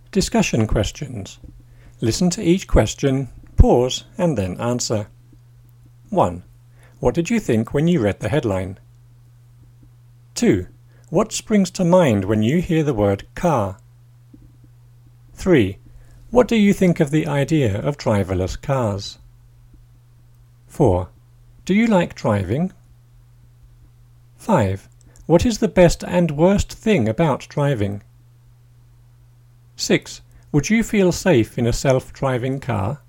Discussion questions. Listen to each question, pause and then answer. 1. What did you think when you read the headline? 2. What springs to mind when you hear the word car? 3. What do you think of the idea of driverless cars? 4. Do you like driving? 5. What is the best and worst thing about driving? 6. Would you feel safe in a self-driving car?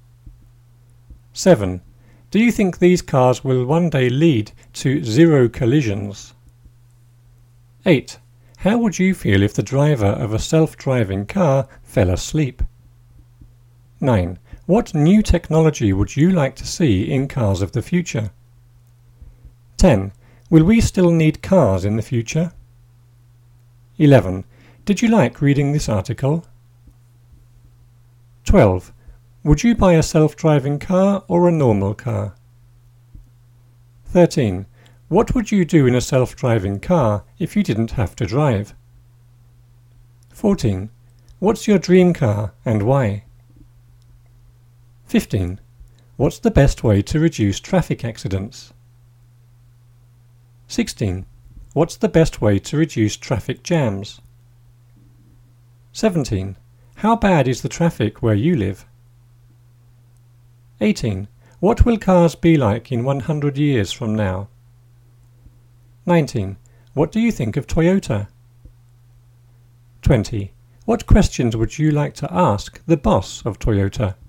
7. Do you think these cars will one day lead to zero collisions? 8. How would you feel if the driver of a self-driving car fell asleep? 9. What new technology would you like to see in cars of the future? 10. Will we still need cars in the future? 11. Did you like reading this article? 12. Would you buy a self-driving car or a normal car? 13. What would you do in a self-driving car if you didn't have to drive? 14. What's your dream car and why? 15. What's the best way to reduce traffic accidents? 16. What's the best way to reduce traffic jams? 17. How bad is the traffic where you live? 18. What will cars be like in 100 years from now? 19. What do you think of Toyota? 20. What questions would you like to ask the boss of Toyota?